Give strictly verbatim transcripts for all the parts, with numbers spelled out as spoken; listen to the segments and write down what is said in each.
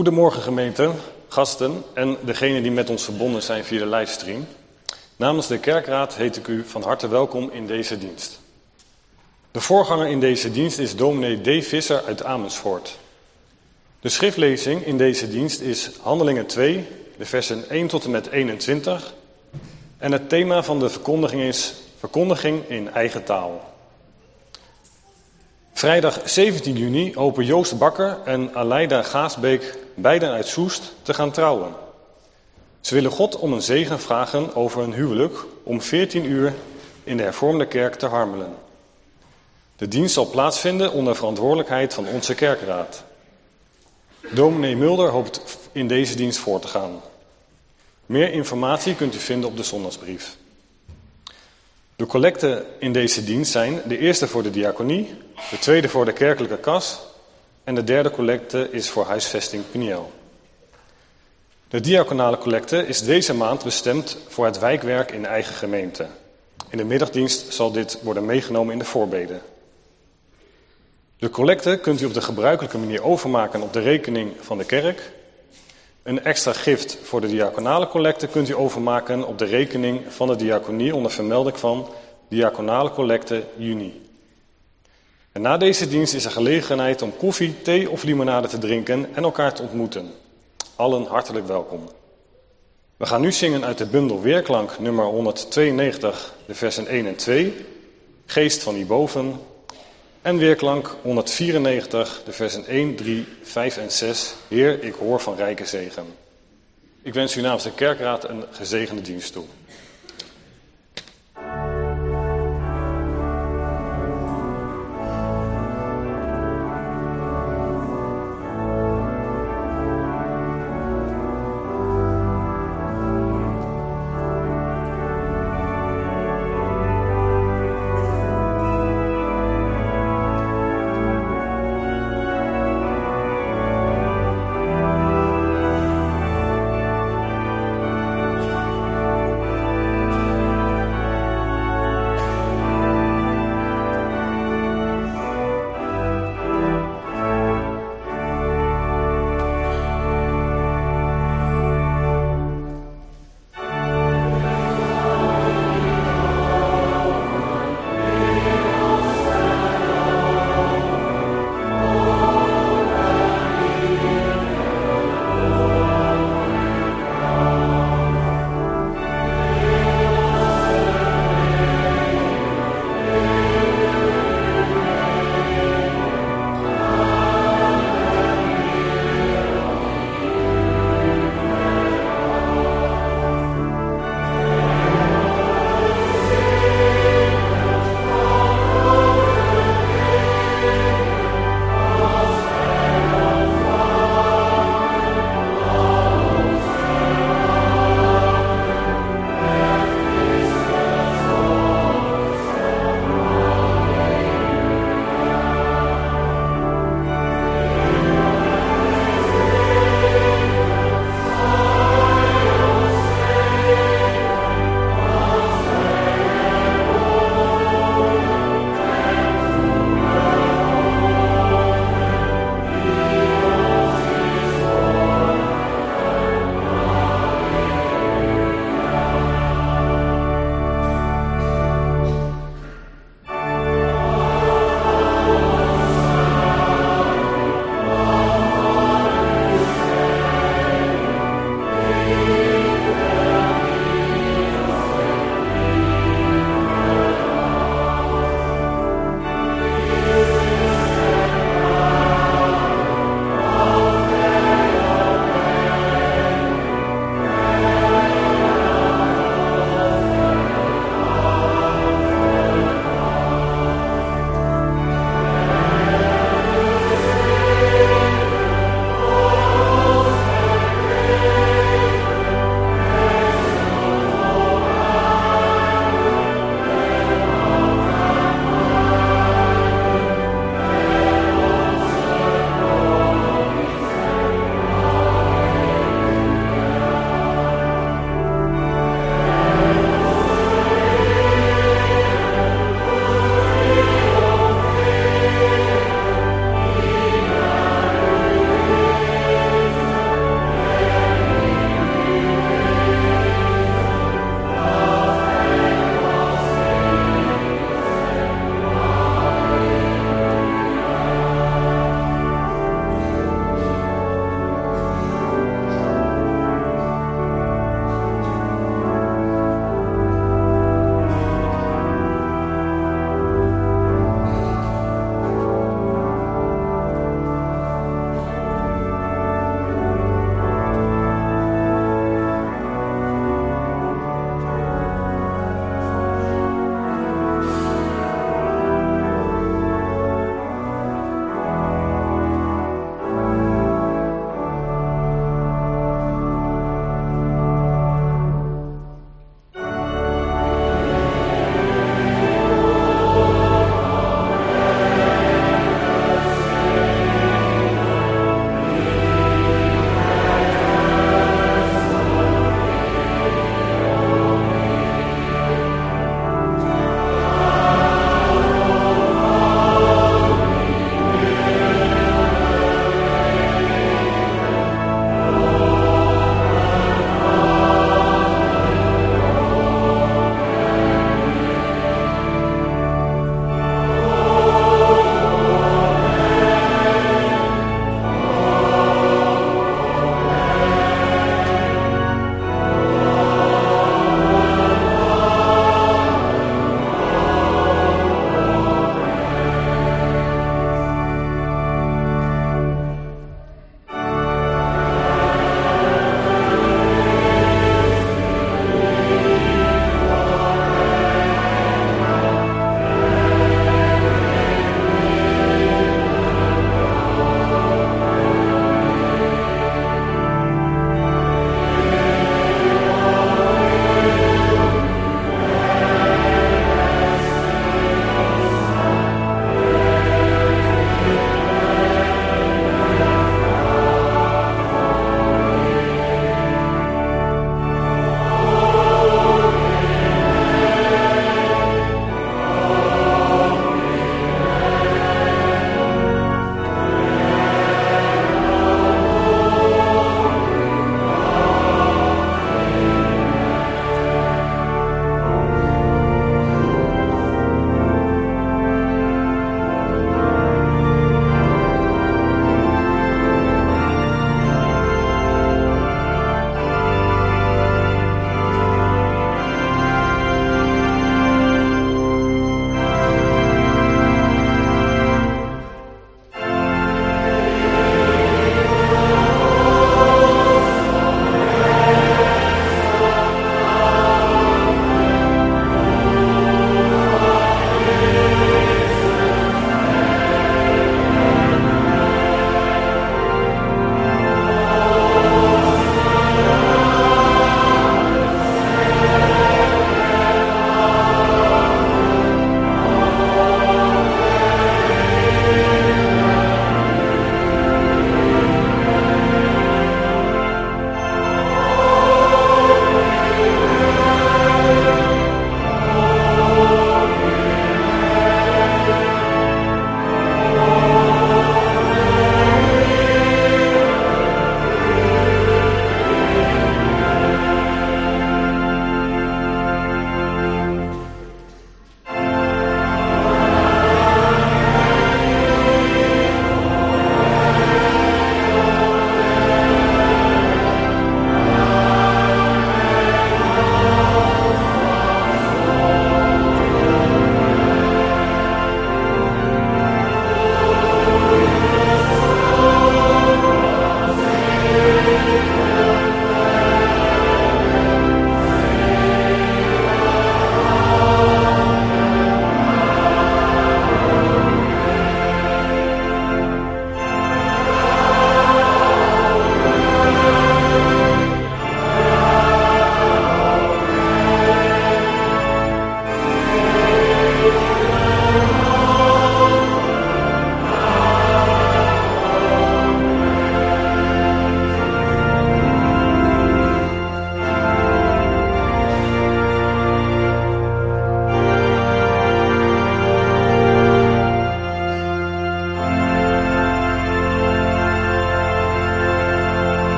Goedemorgen gemeente, gasten en degenen die met ons verbonden zijn via de livestream. Namens de Kerkraad heet ik u van harte welkom in deze dienst. De voorganger in deze dienst is dominee D. Visser uit Amersfoort. De schriftlezing in deze dienst is Handelingen twee, de versen één tot en met eenentwintig. En het thema van de verkondiging is verkondiging in eigen taal. Vrijdag zeventien juni hopen Joost Bakker en Aleida Gaasbeek, beiden uit Soest, te gaan trouwen. Ze willen God om een zegen vragen over hun huwelijk om veertien uur in de hervormde kerk te Harmelen. De dienst zal plaatsvinden onder verantwoordelijkheid van onze kerkraad. Dominee Mulder hoopt in deze dienst voor te gaan. Meer informatie kunt u vinden op de zondagsbrief. De collecten in deze dienst zijn de eerste voor de diaconie, de tweede voor de kerkelijke kas en de derde collecte is voor huisvesting Peniel. De diaconale collecte is deze maand bestemd voor het wijkwerk in eigen gemeente. In de middagdienst zal dit worden meegenomen in de voorbeden. De collecte kunt u op de gebruikelijke manier overmaken op de rekening van de kerk. Een extra gift voor de diaconale collecte kunt u overmaken op de rekening van de diaconie onder vermelding van diaconale collecte juni. En na deze dienst is er gelegenheid om koffie, thee of limonade te drinken en elkaar te ontmoeten. Allen hartelijk welkom. We gaan nu zingen uit de bundel Weerklank nummer honderdtweeënnegentig, de versen één en twee, Geest van hierboven. En Weerklank honderdvierennegentig, de versen één, drie, vijf en zes, Heer, ik hoor van rijke zegen. Ik wens u namens de kerkraad een gezegende dienst toe.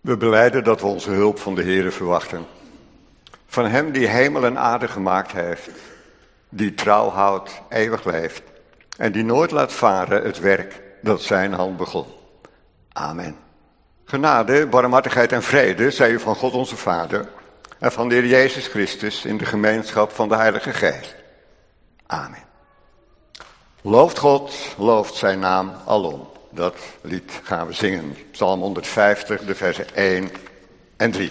We belijden dat we onze hulp van de Heere verwachten. Van hem die hemel en aarde gemaakt heeft, die trouw houdt, eeuwig leeft en die nooit laat varen het werk dat zijn hand begon. Amen. Genade, barmhartigheid en vrede zij u van God onze Vader en van de Heer Jezus Christus in de gemeenschap van de Heilige Geest. Amen. Looft God, looft zijn naam alom. Dat lied gaan we zingen. Psalm honderdvijftig, de versen één en drie.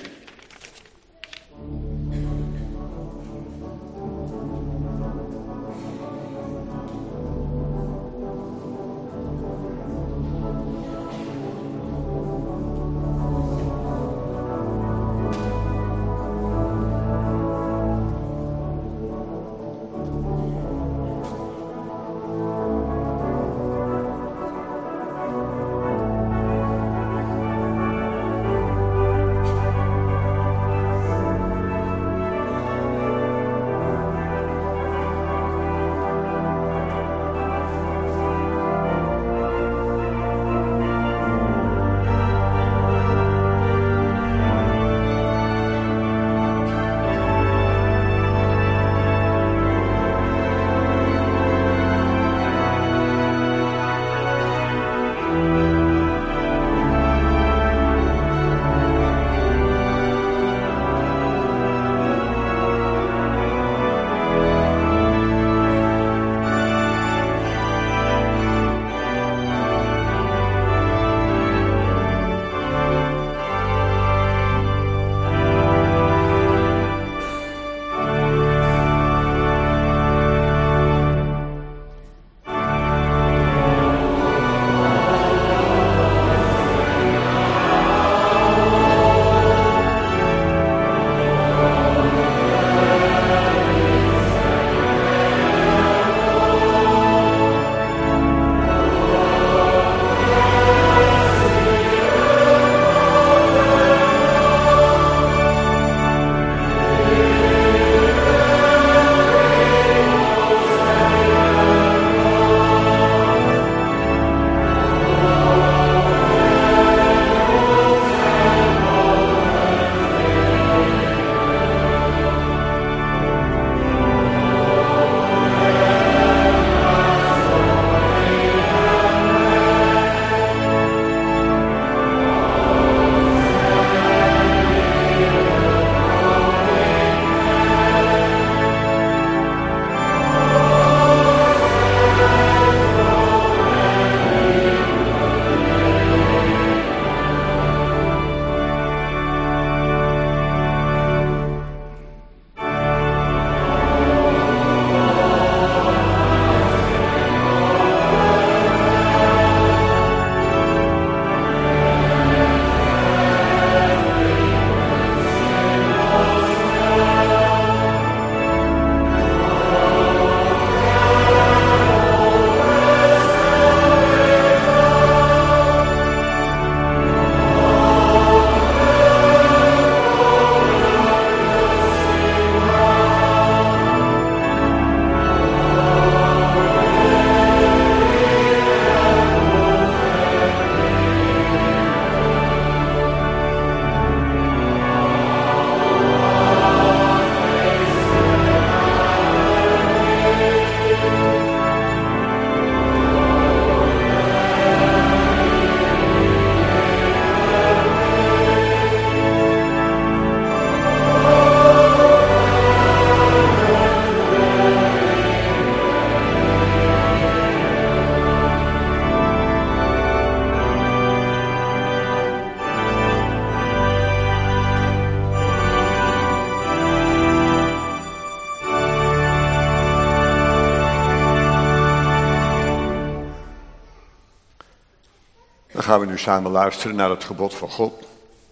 Dan gaan we nu samen luisteren naar het gebod van God.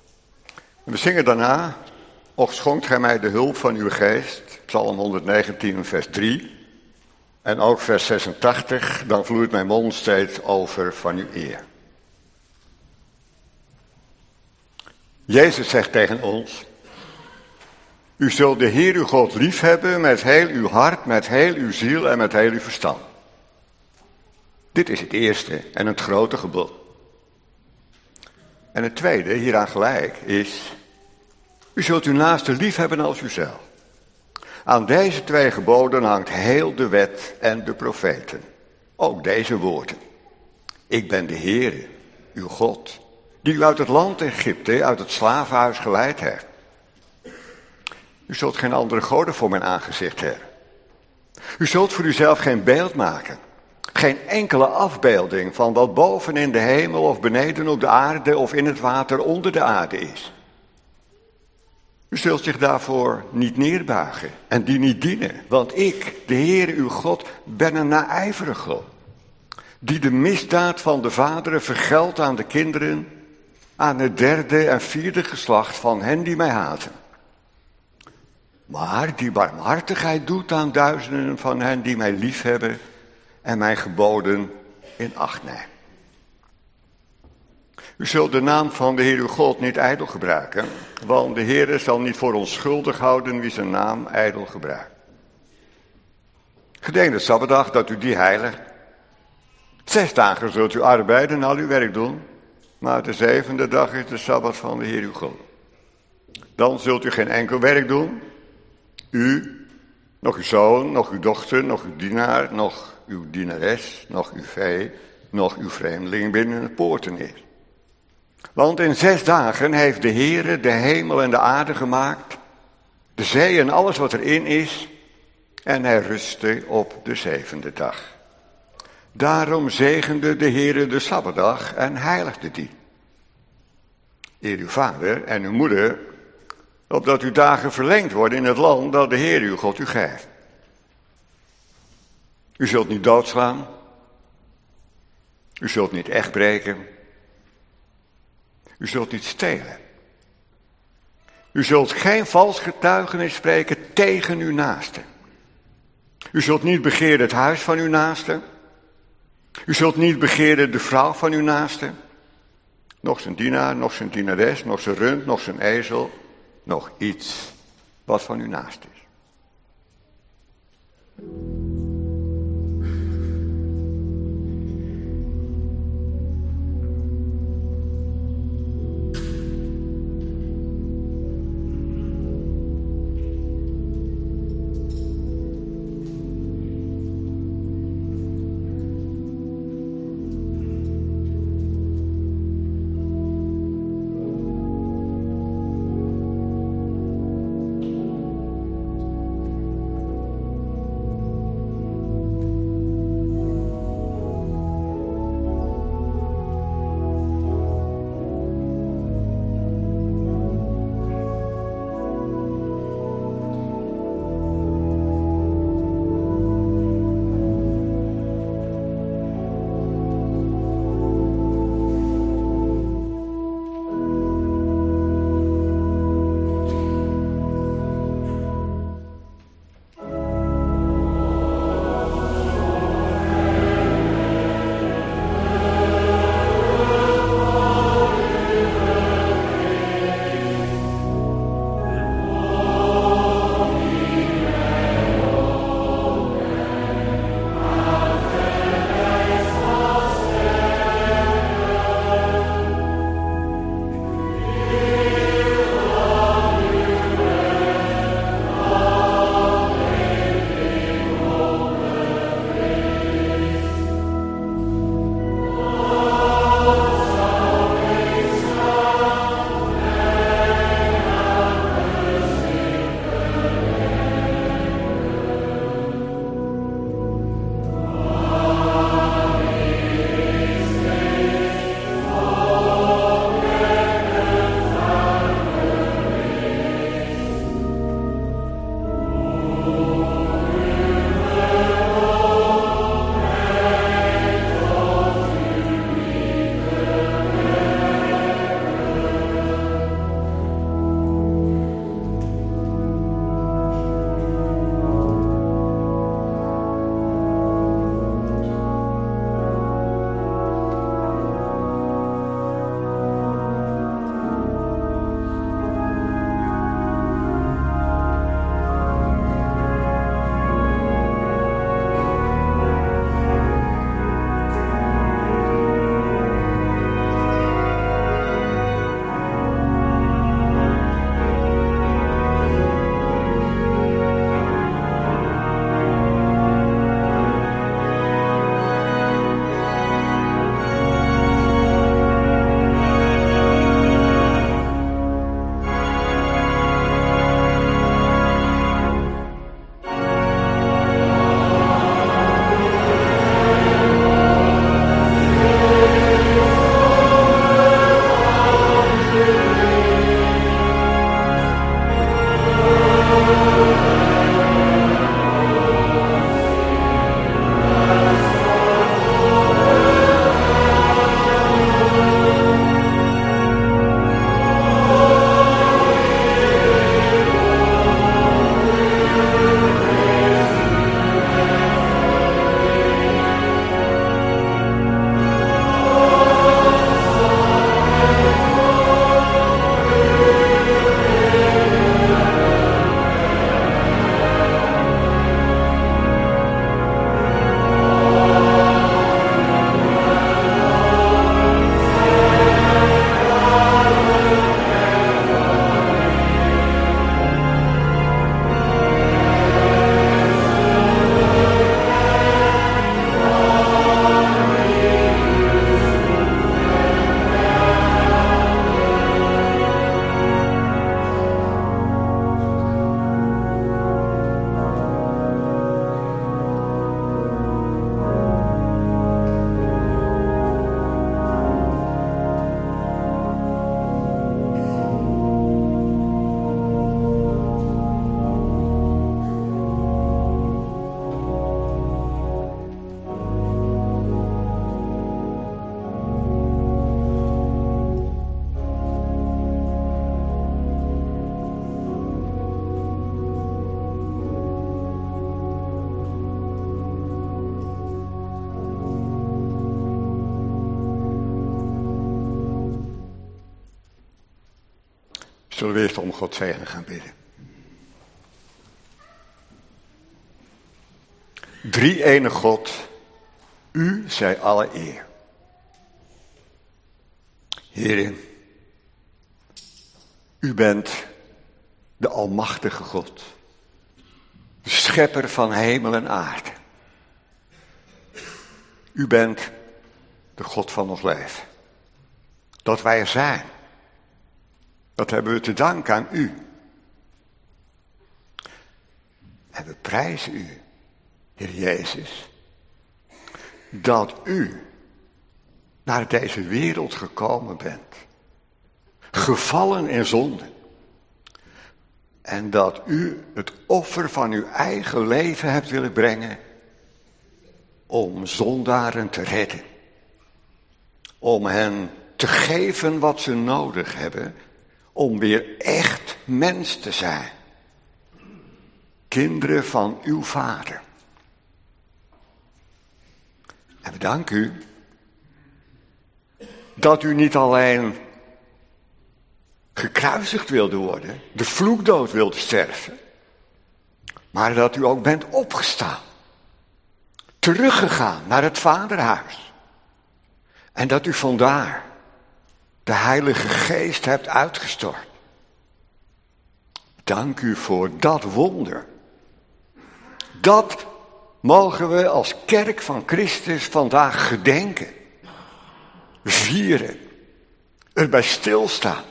En we zingen daarna, och schonkt gij mij de hulp van uw geest, Psalm honderdnegentien vers drie. En ook vers zesentachtig, dan vloeit mijn mond steeds over van uw eer. Jezus zegt tegen ons, u zult de Heer uw God liefhebben met heel uw hart, met heel uw ziel en met heel uw verstand. Dit is het eerste en het grote gebod. En het tweede, hieraan gelijk, is: u zult uw naaste lief hebben als uzelf. Aan deze twee geboden hangt heel de wet en de profeten. Ook deze woorden: ik ben de Heere, uw God, die u uit het land Egypte, uit het slavenhuis geleid heeft. U zult geen andere goden voor mijn aangezicht hebben. U zult voor uzelf geen beeld maken. Geen enkele afbeelding van wat boven in de hemel of beneden op de aarde of in het water onder de aarde is. U zult zich daarvoor niet neerbuigen en die niet dienen. Want ik, de Heere uw God, ben een naijverig God, die de misdaad van de vaderen vergeldt aan de kinderen, aan het derde en vierde geslacht van hen die mij haten. Maar die barmhartigheid doet aan duizenden van hen die mij liefhebben en mijn geboden in acht nemen. U zult de naam van de Heer uw God niet ijdel gebruiken, want de Heer zal niet voor onschuldig houden wie zijn naam ijdel gebruikt. Gedenk de Sabbatdag dat u die heiligt. Zes dagen zult u arbeiden en al uw werk doen, maar de zevende dag is de Sabbat van de Heer uw God. Dan zult u geen enkel werk doen, u, nog uw zoon, nog uw dochter, nog uw dienaar, nog uw dienares, nog uw vee, nog uw vreemdeling binnen de poorten is. Want in zes dagen heeft de Heere de hemel en de aarde gemaakt, de zee en alles wat erin is, en hij rustte op de zevende dag. Daarom zegende de Heere de Sabbatdag en heiligde die. Eer uw vader en uw moeder, opdat uw dagen verlengd worden in het land dat de Heer uw God u geeft. U zult niet doodslaan. U zult niet echt breken. U zult niet stelen. U zult geen vals getuigenis spreken tegen uw naaste. U zult niet begeren het huis van uw naaste. U zult niet begeren de vrouw van uw naaste. Nog zijn dienaar, nog zijn dienares, nog zijn rund, nog zijn ezel. Nog iets wat van uw naaste is. Zullen we eerst om Gods zegen gaan bidden. Drie ene God, u zij alle eer. Heer, u bent de almachtige God, de schepper van hemel en aarde. U bent de God van ons leven. Dat wij er zijn, dat hebben we te danken aan u. En we prijzen u, Heer Jezus, dat u naar deze wereld gekomen bent, gevallen in zonde. En dat u het offer van uw eigen leven hebt willen brengen om zondaren te redden. Om hen te geven wat ze nodig hebben om weer echt mens te zijn. Kinderen van uw Vader. En we danken u dat u niet alleen gekruisigd wilde worden, de vloekdood wilde sterven, maar dat u ook bent opgestaan, teruggegaan naar het Vaderhuis. En dat u vandaar de Heilige Geest hebt uitgestort. Dank u voor dat wonder. Dat mogen we als kerk van Christus vandaag gedenken, vieren, erbij stilstaan.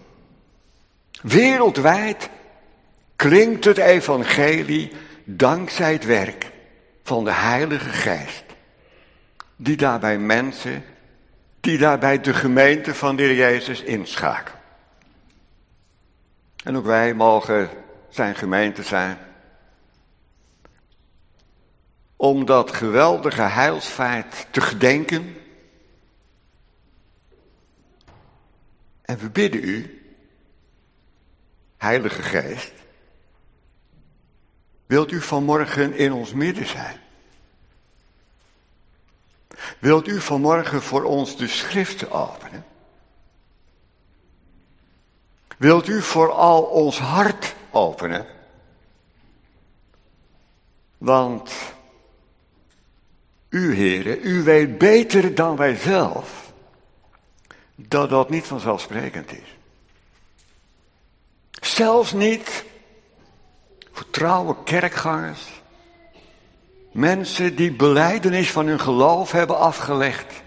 Wereldwijd klinkt het evangelie dankzij het werk van de Heilige Geest, die daarbij mensen, die daarbij de gemeente van de Heer Jezus inschakelt. En ook wij mogen zijn gemeente zijn, om dat geweldige heilsfeit te gedenken. En we bidden u, Heilige Geest, wilt u vanmorgen in ons midden zijn? Wilt u vanmorgen voor ons de schriften openen? Wilt u vooral ons hart openen? Want u, Heere, u weet beter dan wij zelf dat dat niet vanzelfsprekend is. Zelfs niet voor trouwe kerkgangers, mensen die belijdenis van hun geloof hebben afgelegd.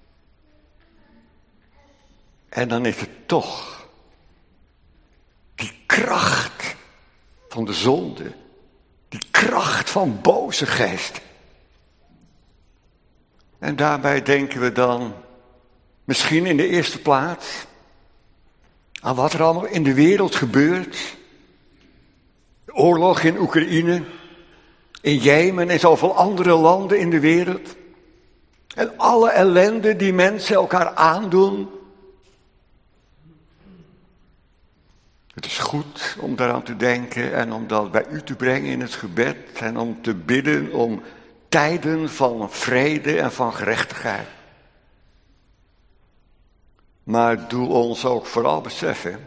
En dan is het toch die kracht van de zonde, die kracht van boze geesten. En daarbij denken we dan misschien in de eerste plaats aan wat er allemaal in de wereld gebeurt. De oorlog in Oekraïne, in Jemen en zoveel andere landen in de wereld. En alle ellende die mensen elkaar aandoen. Het is goed om daaraan te denken en om dat bij u te brengen in het gebed. En om te bidden om tijden van vrede en van gerechtigheid. Maar doe ons ook vooral beseffen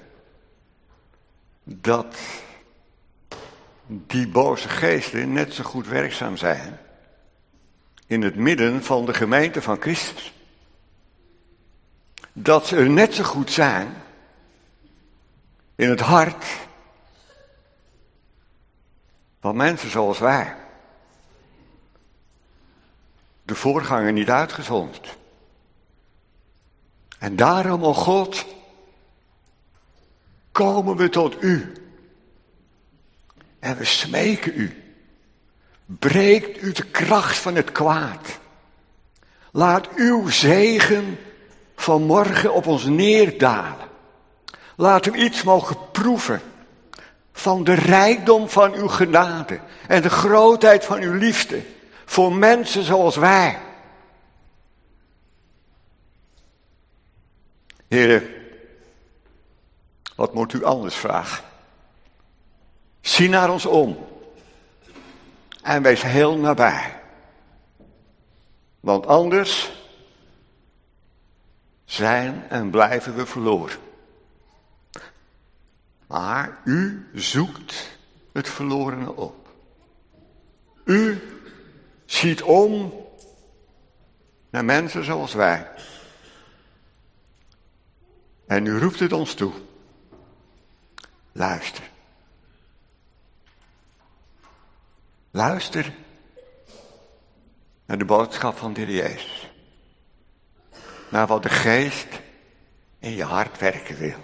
dat die boze geesten net zo goed werkzaam zijn in het midden van de gemeente van Christus. Dat ze er net zo goed zijn in het hart van mensen zoals wij. De voorganger niet uitgezonderd. En daarom, o God, komen we tot u. En we smeken u. Breekt u de kracht van het kwaad. Laat uw zegen vanmorgen op ons neerdalen. Laat we iets mogen proeven van de rijkdom van uw genade en de grootheid van uw liefde voor mensen zoals wij. Heere, wat moet u anders vragen? Zie naar ons om en wees heel nabij. Want anders zijn en blijven we verloren. Maar u zoekt het verlorene op. U ziet om naar mensen zoals wij. En u roept het ons toe. Luister. Luister naar de boodschap van de Heer Jezus. Naar wat de Geest in je hart werken wil.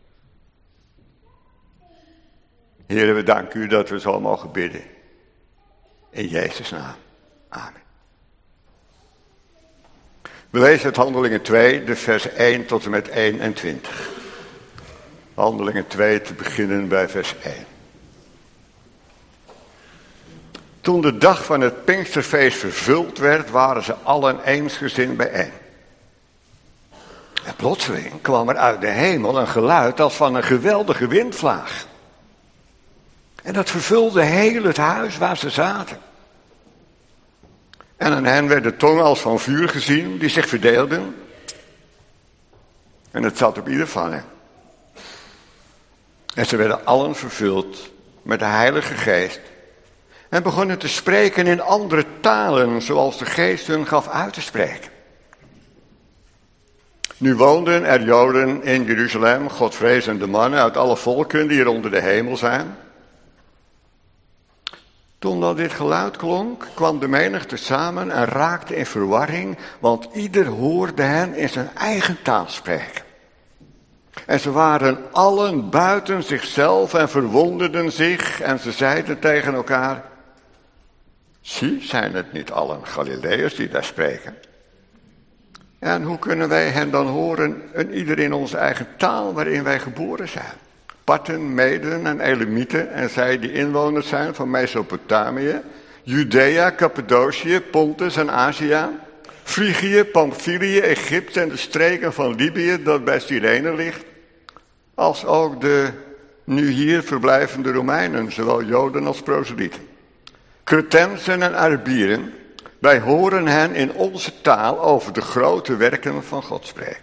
Heer, we danken u dat we zo mogen bidden. In Jezus' naam. Amen. We lezen het Handelingen twee, de vers één tot en met eenentwintig. Handelingen twee, te beginnen bij vers één. Toen de dag van het Pinksterfeest vervuld werd, waren ze allen eensgezind bijeen. En plotseling kwam er uit de hemel een geluid als van een geweldige windvlaag. En dat vervulde heel het huis waar ze zaten. En aan hen werden tongen als van vuur gezien, die zich verdeelden. En het zat op ieder van hen. En ze werden allen vervuld met de Heilige Geest. En begonnen te spreken in andere talen, zoals de Geest hun gaf uit te spreken. Nu woonden er Joden in Jeruzalem, godvrezende mannen uit alle volken die er onder de hemel zijn. Toen dat dit geluid klonk, kwam de menigte samen en raakte in verwarring, want ieder hoorde hen in zijn eigen taal spreken. En ze waren allen buiten zichzelf en verwonderden zich en ze zeiden tegen elkaar: zie, zijn het niet allen Galileërs die daar spreken? En hoe kunnen wij hen dan horen, en ieder in onze eigen taal waarin wij geboren zijn? Parten, Meden en Elamieten en zij die inwoners zijn van Mesopotamië, Judea, Cappadocië, Pontus en Azië, Frigië, Pamphylië, Egypte en de streken van Libië dat bij Cyrene ligt, als ook de nu hier verblijvende Romeinen, zowel Joden als proselieten. Cretensen en Arabieren, wij horen hen in onze taal over de grote werken van God spreken.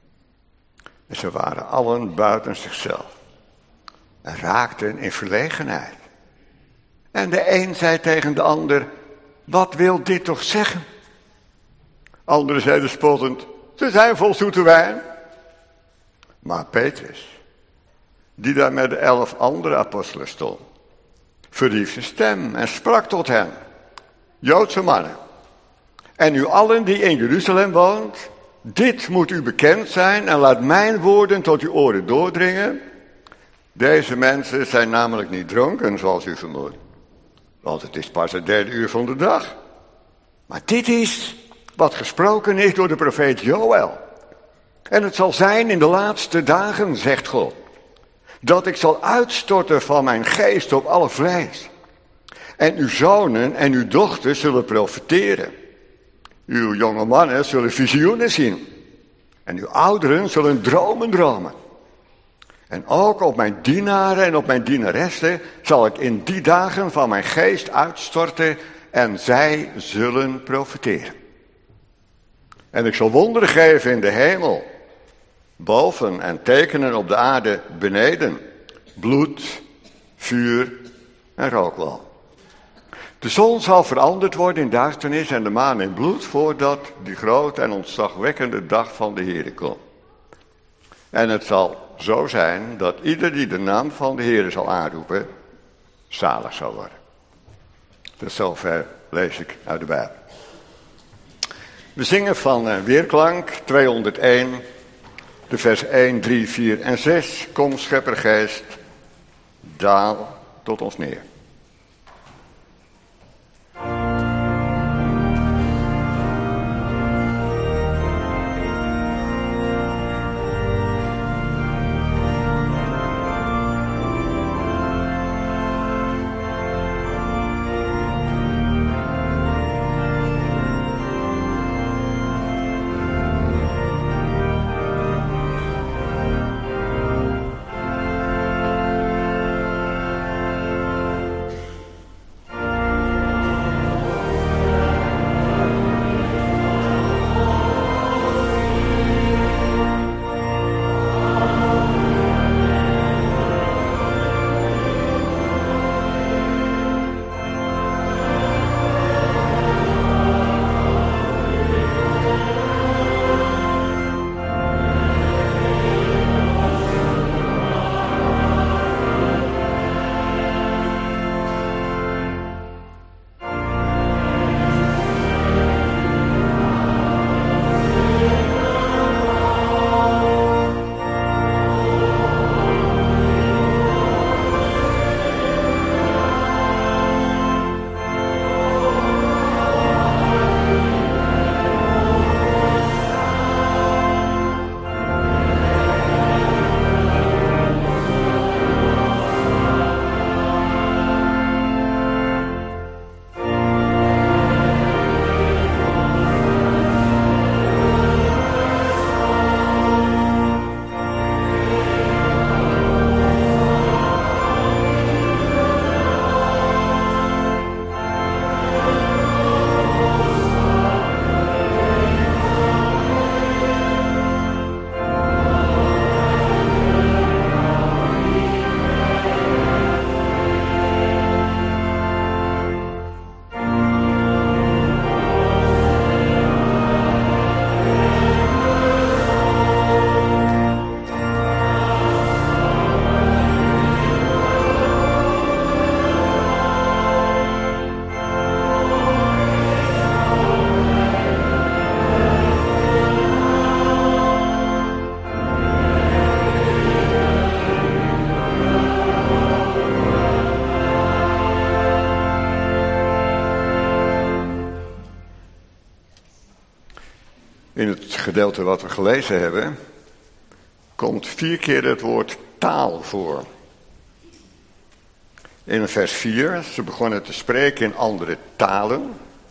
En ze waren allen buiten zichzelf en raakten in verlegenheid. En de een zei tegen de ander: wat wil dit toch zeggen? Anderen zeiden spottend: ze zijn vol zoete wijn. Maar Petrus, die daar met de elf andere apostelen stond, verhief zijn stem en sprak tot hen: Joodse mannen, en u allen die in Jeruzalem woont, dit moet u bekend zijn en laat mijn woorden tot uw oren doordringen. Deze mensen zijn namelijk niet dronken, zoals u vermoedt, want het is pas het derde uur van de dag. Maar dit is wat gesproken is door de profeet Joël. En het zal zijn in de laatste dagen, zegt God, dat ik zal uitstorten van mijn geest op alle vlees. En uw zonen en uw dochters zullen profeteren. Uw jonge mannen zullen visioenen zien. En uw ouderen zullen dromen dromen. En ook op mijn dienaren en op mijn dienaressen zal ik in die dagen van mijn geest uitstorten en zij zullen profeteren. En ik zal wonderen geven in de hemel, boven en tekenen op de aarde beneden, bloed, vuur en rookwal. De zon zal veranderd worden in duisternis en de maan in bloed, voordat die grote en ontzagwekkende dag van de Heere komt. En het zal zo zijn dat ieder die de naam van de Heere zal aanroepen, zalig zal worden. Tot zover lees ik uit de Bijbel. We zingen van uh, Weerklank tweehonderdéén, de vers één, drie, vier en zes. Kom, scheppergeest, daal tot ons neer. In het gedeelte wat we gelezen hebben, komt vier keer het woord taal voor. In vers vier, ze begonnen te spreken in andere talen.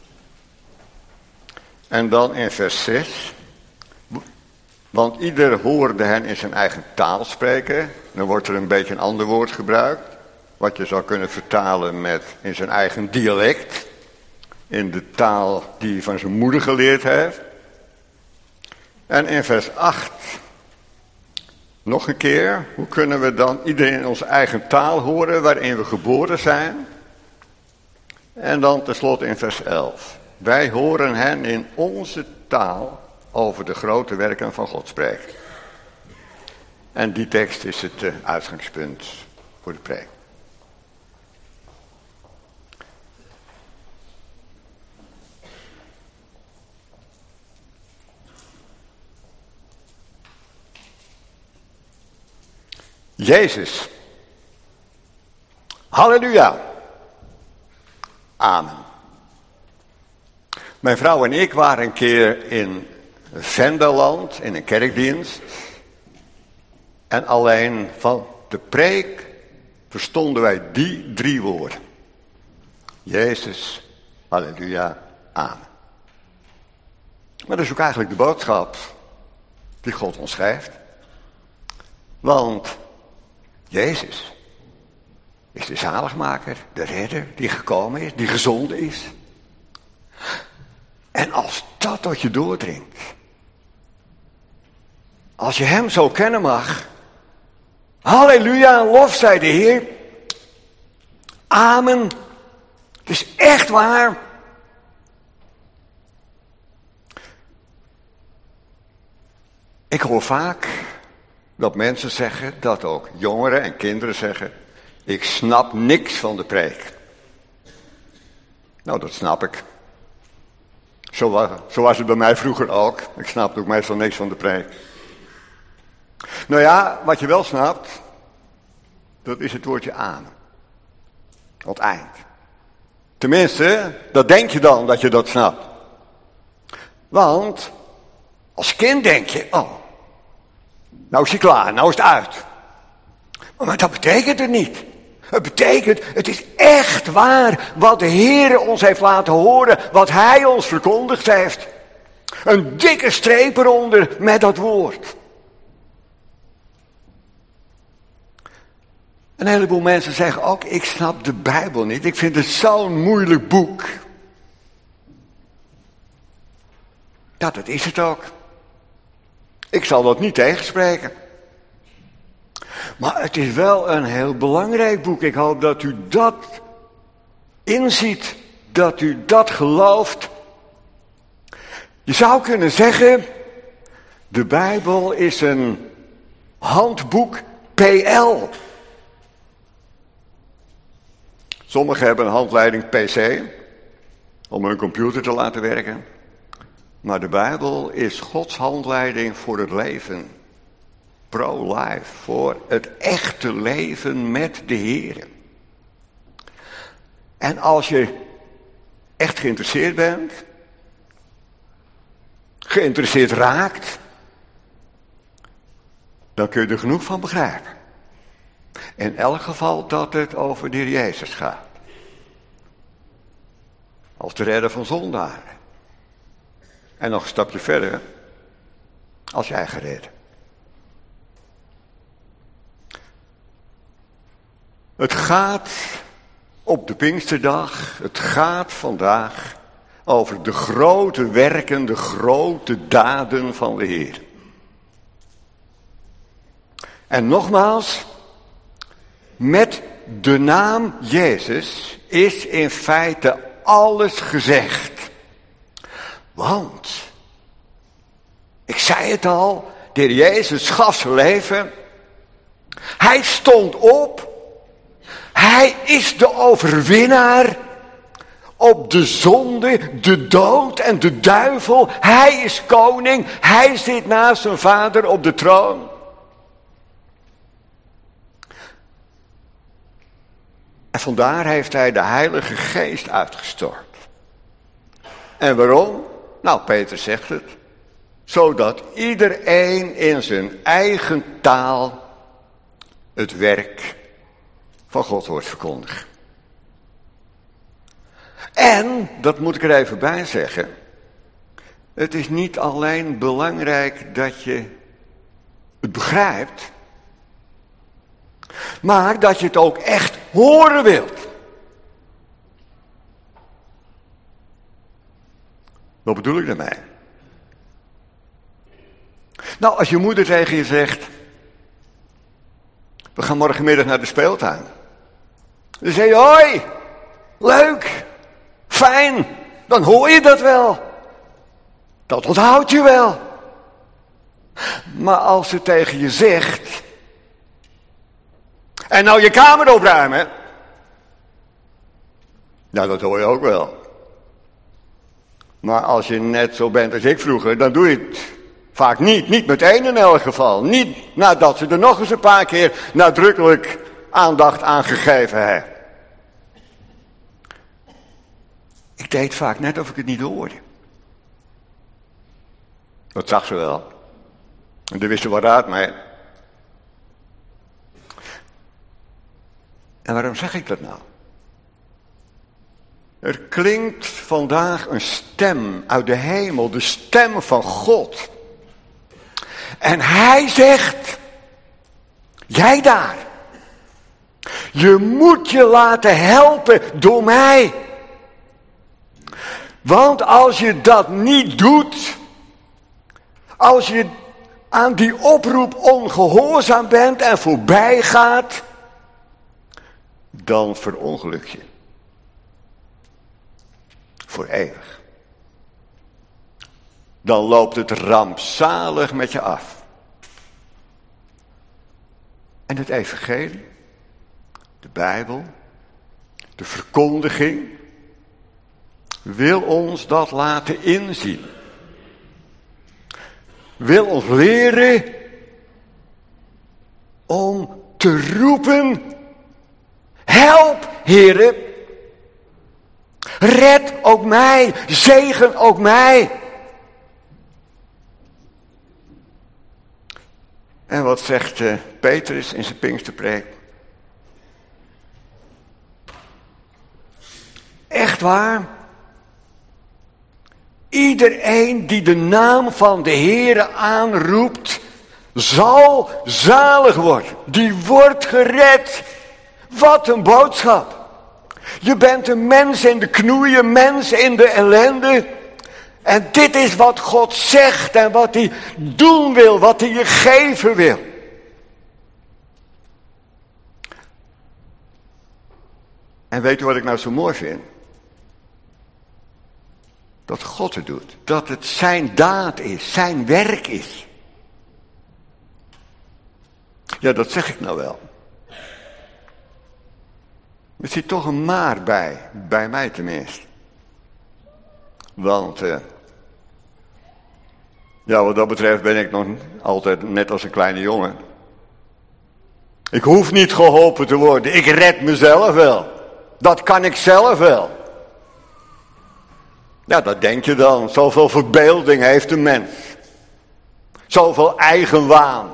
En dan in vers zes, want ieder hoorde hen in zijn eigen taal spreken. Dan wordt er een beetje een ander woord gebruikt, wat je zou kunnen vertalen met in zijn eigen dialect. In de taal die hij van zijn moeder geleerd heeft. En in vers acht, nog een keer, hoe kunnen we dan iedereen in onze eigen taal horen waarin we geboren zijn? En dan tenslotte in vers elf, wij horen hen in onze taal over de grote werken van God spreken. En die tekst is het uh, uitgangspunt voor de preek. Jezus. Halleluja. Amen. Mijn vrouw en ik waren een keer in Vendeland in een kerkdienst. En alleen van de preek verstonden wij die drie woorden. Jezus, halleluja, amen. Maar dat is ook eigenlijk de boodschap die God ons geeft. Want Jezus is de zaligmaker, de redder die gekomen is, die gezonden is. En als dat tot je doordringt, als je hem zo kennen mag, halleluja, lof zij de Heer, amen, het is echt waar. Ik hoor vaak dat mensen zeggen, dat ook jongeren en kinderen zeggen, ik snap niks van de preek. Nou, dat snap ik. Zo was, zo was het bij mij vroeger ook. Ik snapte ook meestal niks van de preek. Nou ja, wat je wel snapt, dat is het woordje amen. Aan het eind. Tenminste, dat denk je dan, dat je dat snapt. Want, als kind denk je, oh, nou is hij klaar, nou is het uit. Maar dat betekent het niet. Het betekent, het is echt waar wat de Heer ons heeft laten horen, wat Hij ons verkondigd heeft. Een dikke streep eronder met dat woord. Een heleboel mensen zeggen ook, ik snap de Bijbel niet, ik vind het zo'n moeilijk boek. Ja, dat is het ook. Ik zal dat niet tegenspreken. Maar het is wel een heel belangrijk boek. Ik hoop dat u dat inziet, dat u dat gelooft. Je zou kunnen zeggen, de Bijbel is een handboek P L. Sommigen hebben een handleiding P C, om hun computer te laten werken. Maar de Bijbel is Gods handleiding voor het leven. Pro-life, voor het echte leven met de Heer. En als je echt geïnteresseerd bent, geïnteresseerd raakt, dan kun je er genoeg van begrijpen. In elk geval dat het over de Heer Jezus gaat. Als de redder van zondaren. En nog een stapje verder, als jij gered. Het gaat op de Pinksterdag, het gaat vandaag over de grote werken, de grote daden van de Heer. En nogmaals, met de naam Jezus is in feite alles gezegd. Want, ik zei het al, de Heer Jezus gaf zijn leven. Hij stond op. Hij is de overwinnaar op de zonde, de dood en de duivel. Hij is koning. Hij zit naast zijn Vader op de troon. En vandaar heeft hij de Heilige Geest uitgestort. En waarom? Nou, Peter zegt het. zodat iedereen in zijn eigen taal het werk van God hoort verkondigen. En, dat moet ik er even bij zeggen, het is niet alleen belangrijk dat je het begrijpt, maar dat je het ook echt horen wilt. Wat bedoel ik daarmee? Nou, als je moeder tegen je zegt, we gaan morgenmiddag naar de speeltuin. Dan zeg je, hoi, leuk, fijn, dan hoor je dat wel. Dat onthoud je wel. Maar als ze tegen je zegt, en nou je kamer opruimen, nou dat hoor je ook wel. Maar als je net zo bent als ik vroeger, dan doe je het vaak niet. Niet meteen in elk geval. Niet nadat ze er nog eens een paar keer nadrukkelijk aandacht aan gegeven hebben. Ik deed vaak net of ik het niet hoorde. Dat zag ze wel. En daar wist ze wat raad mee. En waarom zeg ik dat nou? Er klinkt vandaag een stem uit de hemel, de stem van God. En hij zegt, jij daar, je moet je laten helpen door mij. Want als je dat niet doet, als je aan die oproep ongehoorzaam bent en voorbij gaat, dan verongeluk je. Voor eeuwig. Dan loopt het rampzalig met je af. En het evangelie, de Bijbel, de verkondiging, wil ons dat laten inzien. Wil ons leren om te roepen, help, Heere, red ook mij, zegen ook mij. En wat zegt uh, Petrus in zijn Pinksterpreek? Echt waar? Iedereen die de naam van de Heere aanroept, zal zalig worden. Die wordt gered. Wat een boodschap. Je bent een mens in de knoeien, mens in de ellende. En dit is wat God zegt en wat hij doen wil, wat hij je geven wil. En weet u wat ik nou zo mooi vind? Dat God het doet. Dat het zijn daad is, zijn werk is. Ja, dat zeg ik nou wel. Er zit toch een maar bij, bij mij tenminste. Want, uh, ja, wat dat betreft ben ik nog altijd net als een kleine jongen. Ik hoef niet geholpen te worden, ik red mezelf wel. Dat kan ik zelf wel. Ja, dat denk je dan. Zoveel verbeelding heeft een mens. Zoveel eigenwaan.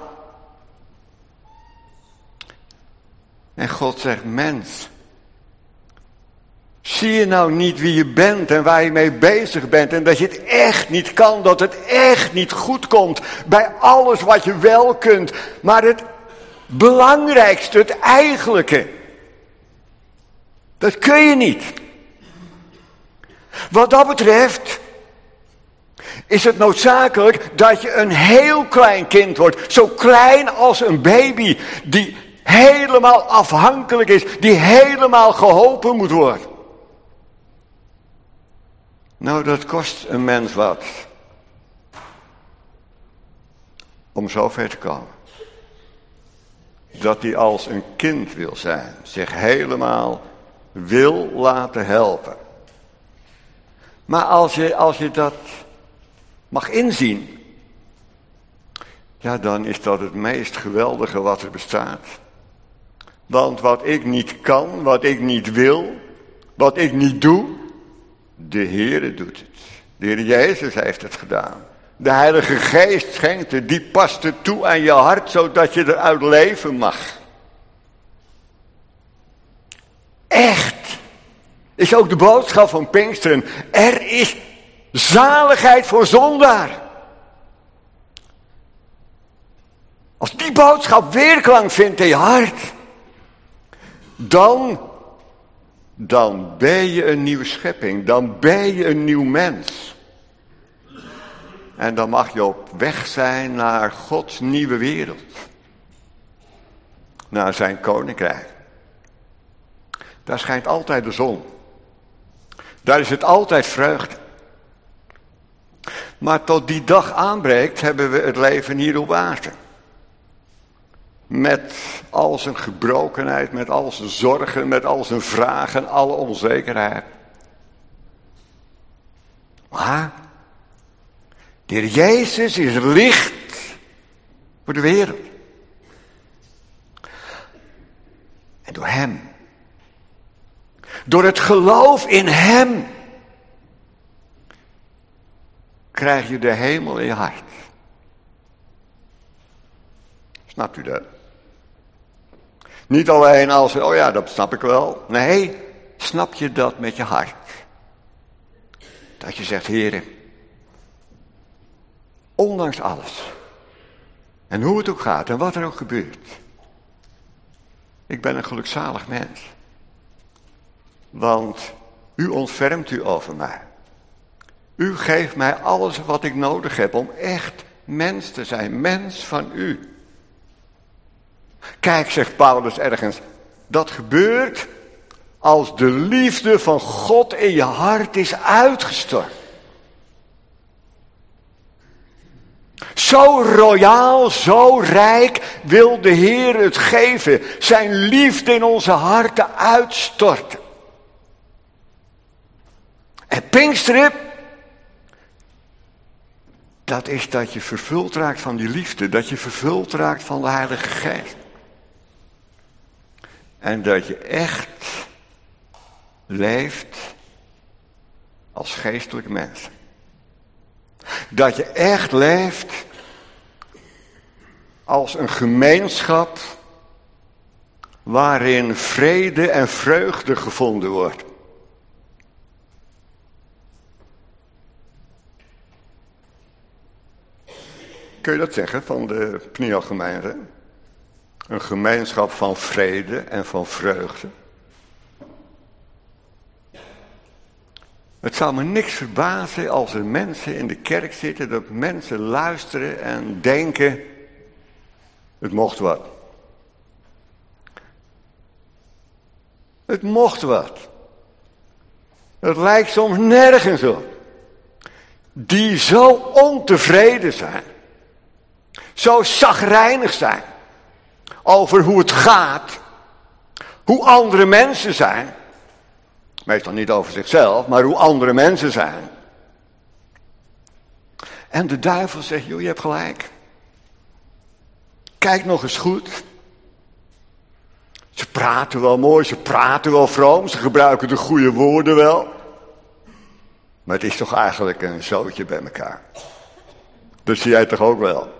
En God zegt, mens, zie je nou niet wie je bent en waar je mee bezig bent en dat je het echt niet kan, dat het echt niet goed komt bij alles wat je wel kunt, maar het belangrijkste, het eigenlijke, dat kun je niet. Wat dat betreft is het noodzakelijk dat je een heel klein kind wordt, zo klein als een baby, die helemaal afhankelijk is, die helemaal geholpen moet worden. Nou, dat kost een mens wat. Om zo ver te komen. Dat hij als een kind wil zijn. Zich helemaal wil laten helpen. Maar als je, als je dat mag inzien. Ja, dan is dat het meest geweldige wat er bestaat. Want wat ik niet kan, wat ik niet wil, wat ik niet doe, de Heere doet het. De Heer Jezus heeft het gedaan. De Heilige Geest schenkte, die paste toe aan je hart, zodat je eruit leven mag. Echt is ook de boodschap van Pinksteren. Er is zaligheid voor zondaar. Als die boodschap weerklank vindt in je hart, dan, dan ben je een nieuwe schepping, dan ben je een nieuw mens. En dan mag je op weg zijn naar Gods nieuwe wereld. Naar zijn koninkrijk. Daar schijnt altijd de zon. Daar is het altijd vreugde. Maar tot die dag aanbreekt hebben we het leven hier op aarde. Met al zijn gebrokenheid, met al zijn zorgen, met al zijn vragen, alle onzekerheid. Maar de Heer Jezus is licht voor de wereld. En door hem, door het geloof in hem, krijg je de hemel in je hart. Snapt u dat? Niet alleen als, oh ja, dat snap ik wel. Nee, snap je dat met je hart? Dat je zegt, Heere, ondanks alles, en hoe het ook gaat en wat er ook gebeurt, ik ben een gelukzalig mens. Want u ontfermt u over mij. U geeft mij alles wat ik nodig heb om echt mens te zijn, mens van u. Kijk, zegt Paulus ergens, dat gebeurt als de liefde van God in je hart is uitgestort. Zo royaal, zo rijk wil de Heer het geven. Zijn liefde in onze harten uitstorten. En Pinksteren, dat is dat je vervuld raakt van die liefde. Dat je vervuld raakt van de Heilige Geest. En dat je echt leeft als geestelijk mens. Dat je echt leeft als een gemeenschap waarin vrede en vreugde gevonden wordt. Kun je dat zeggen van de Pniel-gemeente? Een gemeenschap van vrede en van vreugde. Het zou me niks verbazen als er mensen in de kerk zitten, dat mensen luisteren en denken, het mocht wat. Het mocht wat. Het lijkt soms nergens op. Die zo ontevreden zijn, zo chagrijnig zijn over hoe het gaat, hoe andere mensen zijn. Meestal niet over zichzelf, maar hoe andere mensen zijn. En de duivel zegt, joh, je hebt gelijk. Kijk nog eens goed. Ze praten wel mooi, ze praten wel vroom, ze gebruiken de goede woorden wel. Maar het is toch eigenlijk een zootje bij elkaar. Dat zie jij toch ook wel?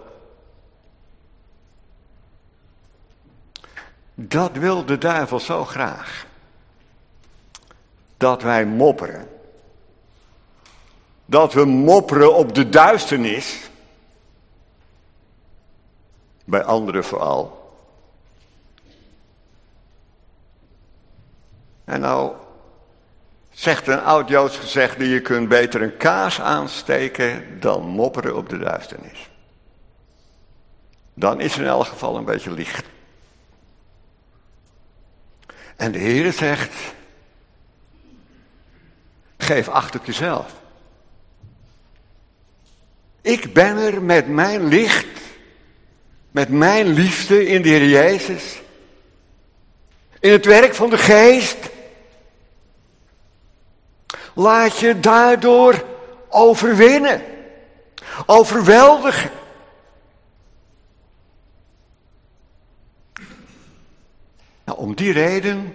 Dat wil de duivel zo graag. Dat wij mopperen. Dat we mopperen op de duisternis. Bij anderen vooral. En nou zegt een oud-Joods gezegde, je kunt beter een kaars aansteken dan mopperen op de duisternis. Dan is er in elk geval een beetje licht. En de Heer zegt, geef acht op jezelf. Ik ben er met mijn licht, met mijn liefde in de Heer Jezus, in het werk van de Geest. Laat je daardoor overwinnen, overweldigen. Nou, om die reden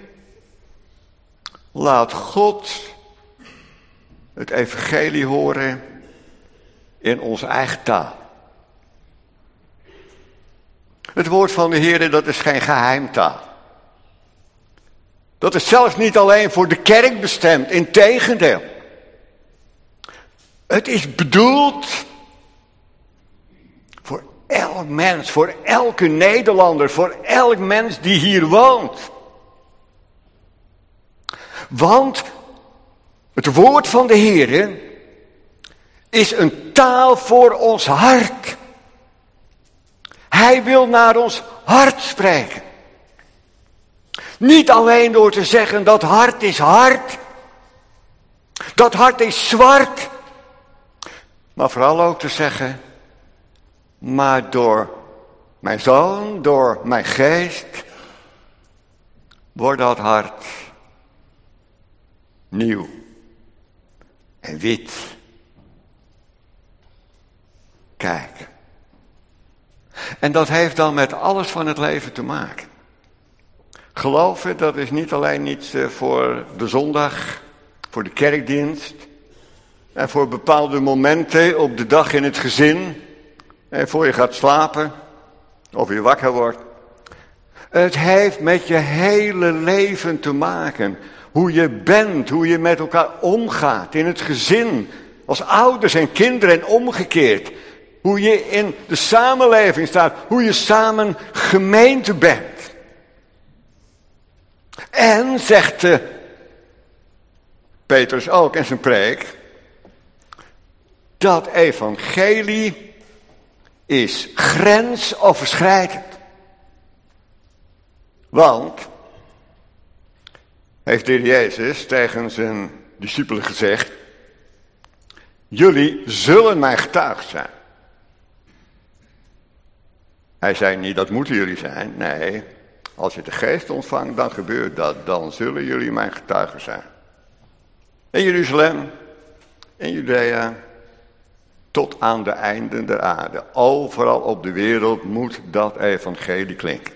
laat God het evangelie horen in onze eigen taal. Het woord van de Heer, dat is geen geheimtaal. Dat is zelfs niet alleen voor de kerk bestemd, integendeel. Het is bedoeld voor elk mens, voor elke Nederlander, voor elk mens die hier woont. Want het woord van de Heer is een taal voor ons hart. Hij wil naar ons hart spreken. Niet alleen door te zeggen dat hart is hard, dat hart is zwart, maar vooral ook te zeggen, maar door mijn zoon, door mijn geest, wordt dat hart nieuw en wit. Kijk. En dat heeft dan met alles van het leven te maken. Geloven, dat is niet alleen iets voor de zondag, voor de kerkdienst en voor bepaalde momenten op de dag in het gezin en voor je gaat slapen of je wakker wordt. Het heeft met je hele leven te maken. Hoe je bent, hoe je met elkaar omgaat in het gezin, als ouders en kinderen en omgekeerd. Hoe je in de samenleving staat, hoe je samen gemeente bent. En, zegt uh, Petrus ook in zijn preek, dat evangelie is grensoverschrijdend. Want, heeft de Heer Jezus tegen zijn discipelen gezegd, jullie zullen mijn getuigen zijn. Hij zei niet, dat moeten jullie zijn. Nee, als je de geest ontvangt, dan gebeurt dat. Dan zullen jullie mijn getuigen zijn. In Jeruzalem, in Judea, tot aan de einden der aarde. Overal op de wereld moet dat evangelie klinken.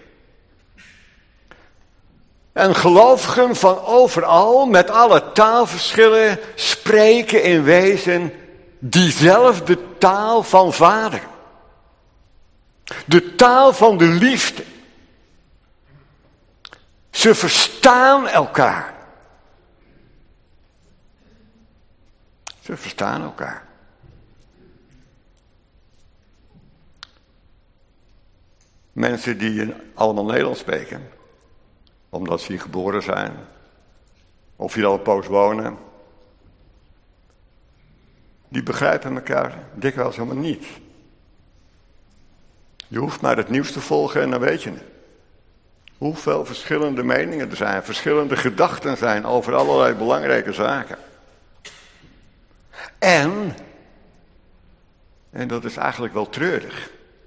En gelovigen van overal, met alle taalverschillen, spreken in wezen diezelfde taal van Vader. De taal van de liefde. Ze verstaan elkaar. Ze verstaan elkaar. Mensen die allemaal Nederlands spreken, omdat ze hier geboren zijn, of hier al een poos wonen, die begrijpen elkaar dikwijls helemaal niet. Je hoeft maar het nieuws te volgen en dan weet je het. Hoeveel verschillende meningen er zijn, verschillende gedachten zijn over allerlei belangrijke zaken. En, en dat is eigenlijk wel treurig,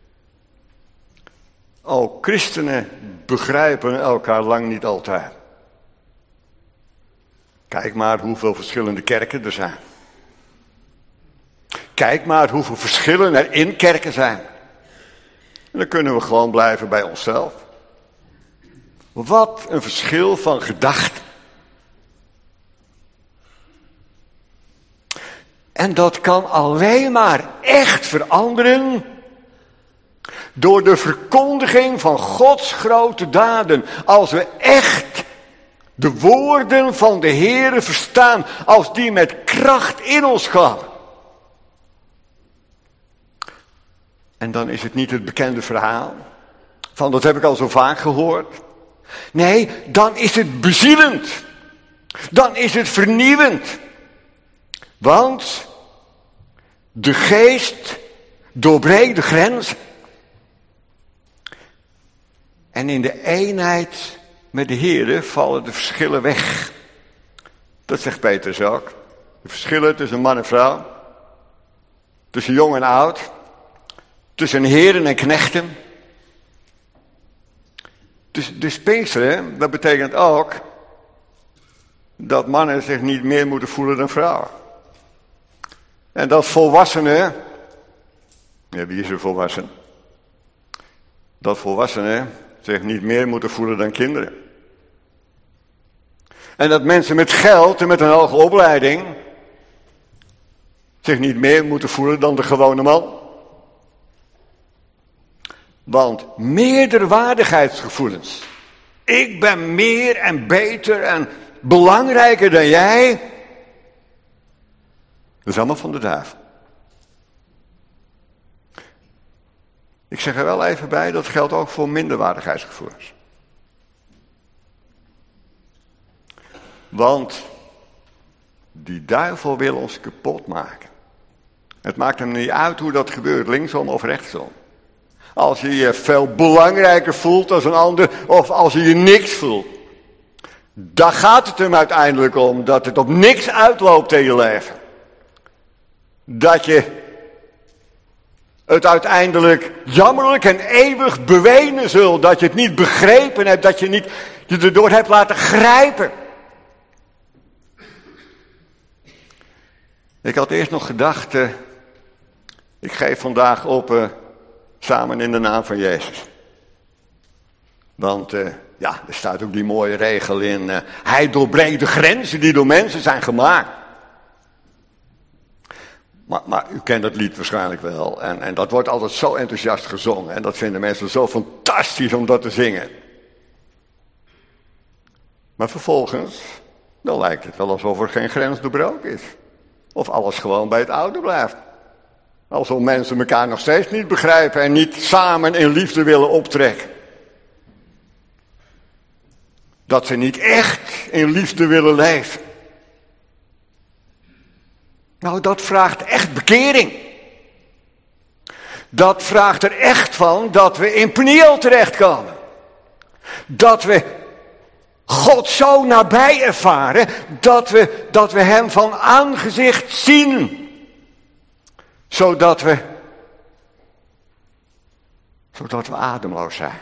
ook christenen begrijpen elkaar lang niet altijd. Kijk maar hoeveel verschillende kerken er zijn. Kijk maar hoeveel verschillen er in kerken zijn. En dan kunnen we gewoon blijven bij onszelf. Wat een verschil van gedachten. En dat kan alleen maar echt veranderen door de verkondiging van Gods grote daden. Als we echt de woorden van de Heere verstaan, als die met kracht in ons komen. En dan is het niet het bekende verhaal van dat heb ik al zo vaak gehoord. Nee, dan is het bezielend. Dan is het vernieuwend. Want de geest doorbreekt de grenzen. En in de eenheid met de Heere vallen de verschillen weg. Dat zegt Petrus ook. De verschillen tussen man en vrouw. Tussen jong en oud. Tussen heren en knechten. Dus, dus Pinksteren, dat betekent ook dat mannen zich niet meer moeten voelen dan vrouwen. En dat volwassenen, ja, wie is er volwassen? Dat volwassenen zich niet meer moeten voelen dan kinderen. En dat mensen met geld en met een hoge opleiding zich niet meer moeten voelen dan de gewone man. Want meerderwaardigheidsgevoelens. Ik ben meer en beter en belangrijker dan jij. Dat is allemaal van de duivel. Ik zeg er wel even bij, dat geldt ook voor minderwaardigheidsgevoelens. Want die duivel wil ons kapot maken. Het maakt hem niet uit hoe dat gebeurt, linksom of rechtsom. Als je je veel belangrijker voelt dan een ander, of als je je niks voelt. Daar gaat het hem uiteindelijk om, dat het op niks uitloopt in je leven. Dat je het uiteindelijk jammerlijk en eeuwig bewenen zult. Dat je het niet begrepen hebt, dat je niet je erdoor hebt laten grijpen. Ik had eerst nog gedacht, uh, ik geef vandaag op uh, samen in de naam van Jezus. Want uh, ja, er staat ook die mooie regel in, uh, hij doorbreekt de grenzen die door mensen zijn gemaakt. Maar, maar u kent dat lied waarschijnlijk wel. En, en dat wordt altijd zo enthousiast gezongen. En dat vinden mensen zo fantastisch om dat te zingen. Maar vervolgens, dan lijkt het wel alsof er geen grens doorbroken is. Of alles gewoon bij het oude blijft. Alsof mensen elkaar nog steeds niet begrijpen en niet samen in liefde willen optrekken. Dat ze niet echt in liefde willen leven. Nou, dat vraagt echt bekering. Dat vraagt er echt van dat we in Peniel terechtkomen. Dat we God zo nabij ervaren, dat we, dat we hem van aangezicht zien. Zodat we, zodat we ademloos zijn.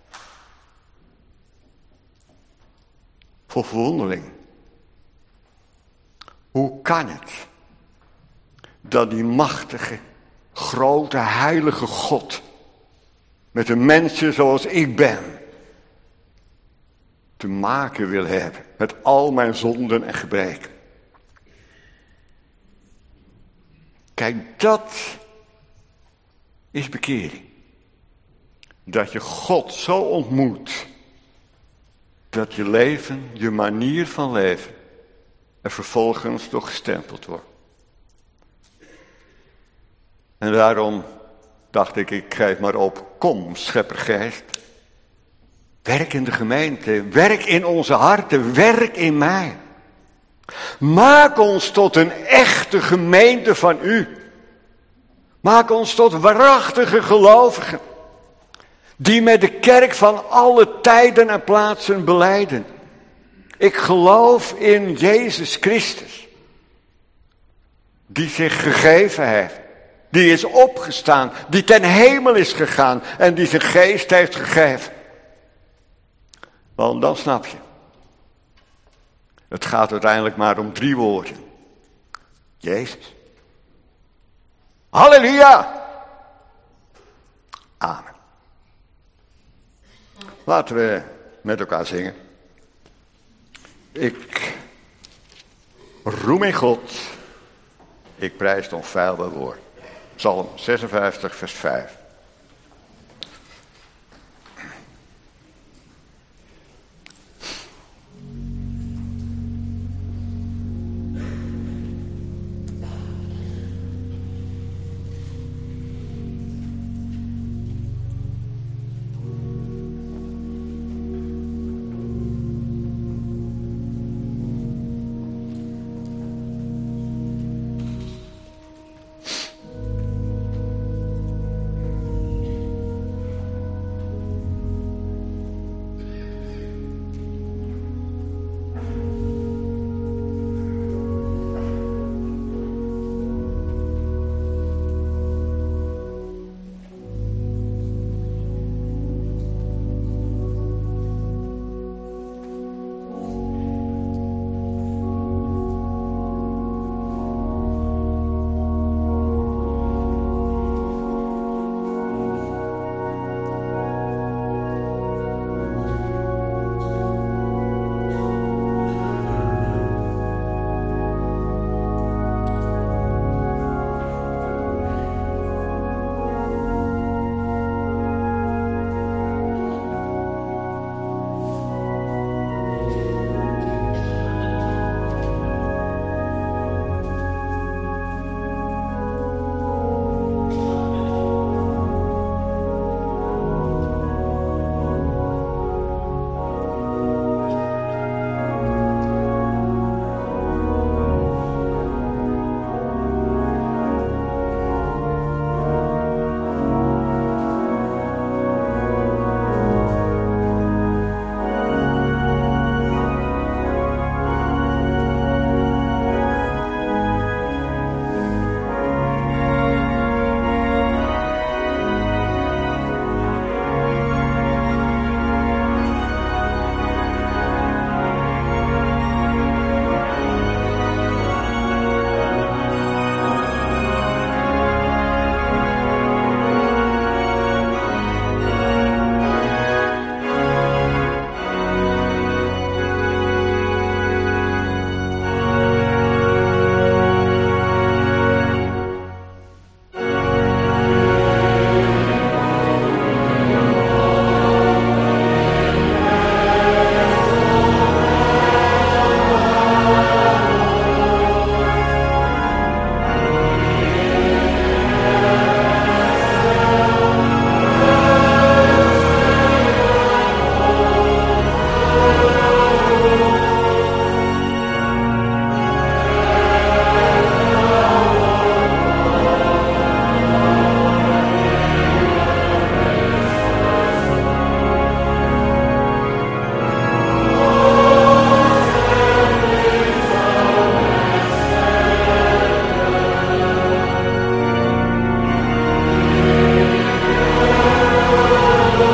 Voor verwondering. Hoe kan het dat die machtige, grote, heilige God met een mensje zoals ik ben te maken wil hebben met al mijn zonden en gebreken? Kijk, dat is bekering. Dat je God zo ontmoet, dat je leven, je manier van leven, er vervolgens door gestempeld wordt. En daarom dacht ik, ik geef maar op, kom, scheppergeest. Werk in de gemeente, werk in onze harten, werk in mij. Maak ons tot een echte gemeente van u. Maak ons tot waarachtige gelovigen, die met de kerk van alle tijden en plaatsen belijden. Ik geloof in Jezus Christus, die zich gegeven heeft, die is opgestaan, die ten hemel is gegaan en die zijn geest heeft gegeven. Want dan snap je. Het gaat uiteindelijk maar om drie woorden. Jezus. Halleluja. Amen. Laten we met elkaar zingen. Ik roem in God. Ik prijs het onfeilbaar woord. Psalm zesenvijftig, vers vijf.